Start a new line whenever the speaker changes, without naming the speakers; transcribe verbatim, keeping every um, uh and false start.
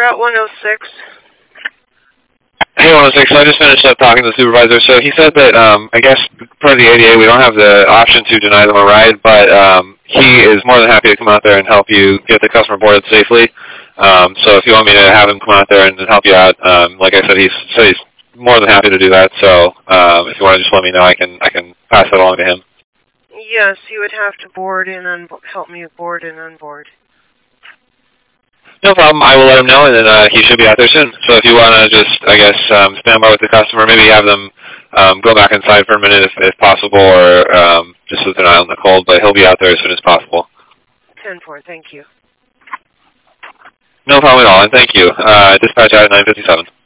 Route one oh six.
Hey, one oh six, so I just finished up talking to the supervisor. So he said that, um, I guess, per the A D A, we don't have the option to deny them a ride, but um, he is more than happy to come out there and help you get the customer boarded safely. Um, so if you want me to have him come out there and help you out, um, like I said, he's, so he's more than happy to do that. So um, if you want to just let me know, I can I can pass that along to him.
Yes, you would have to board and un help me board and unboard.
No problem. I will let him know, and then uh, he should be out there soon. So if you want to just, I guess, um, stand by with the customer, maybe have them um, go back inside for a minute if, if possible, or um, just with an eye on the cold, but he'll be out there as soon as possible.
ten four, thank you.
No problem at all, and thank you. Uh, dispatch out at nine fifty-seven.